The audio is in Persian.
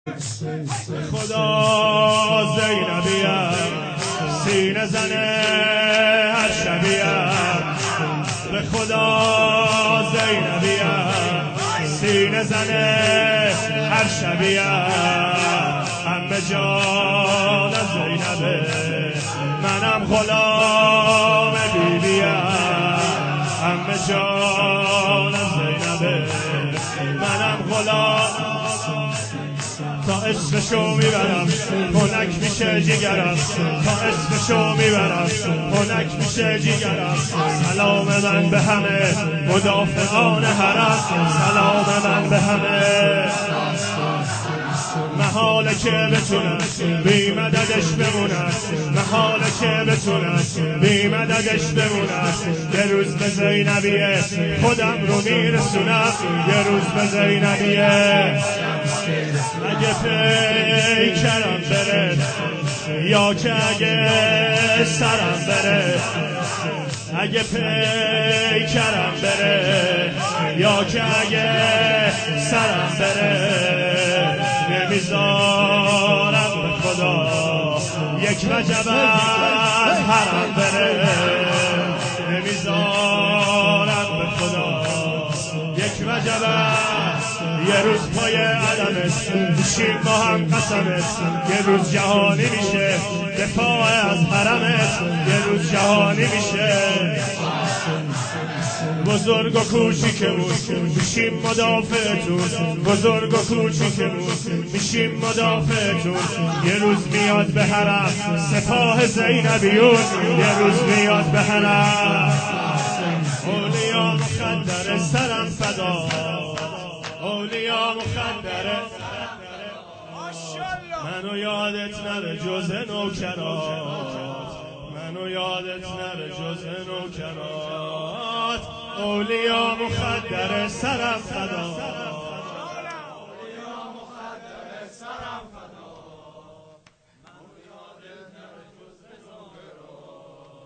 خدا زینبیم سینه زنه هر شبیم، به خدا زینبیم سینه زنه هر شبیم. همه جان زینبه منم غلام بیبیم، همه جان زینبه منم غلام. تا اسمشو میبرم خنک میشه جیگرم، تا اسمشو میبرم خنک میشه جیگرم. سلام من به همه مدافعان حرم، سلام من به همه. محاله که بتونم بی مددش بمونم، محاله که بتونم بی مددش بمونم. یه روز به زینبیه خودم رو میرسونم، یه روز به زینبیه. اگه پیکرم بره یا که اگه سرم بره، اگه پیکرم بره یا که اگه سرم بره، نمیذارم به خدا یک وجب از حرم بره، نمیذارم به خدا یک وجب. یه روز پای عدمت میشیم با هم قسمت، یه روز جهانی میشه دفاع از حرمت، یه روز جهانی میشه. بزرگ و کوچیکمون میشیم مدافعتون، بزرگ و کوچیکمون میشیم مدافعتون. یه روز میاد به حرم سپاه زینبیون، یه روز میاد به حرم. اولیا مخدر سرم فدا، اولیا مخدره. منو یادت نره جز نوکرات، منو یادت نره جز نوکرات. اولیا مخدر سرم فدا.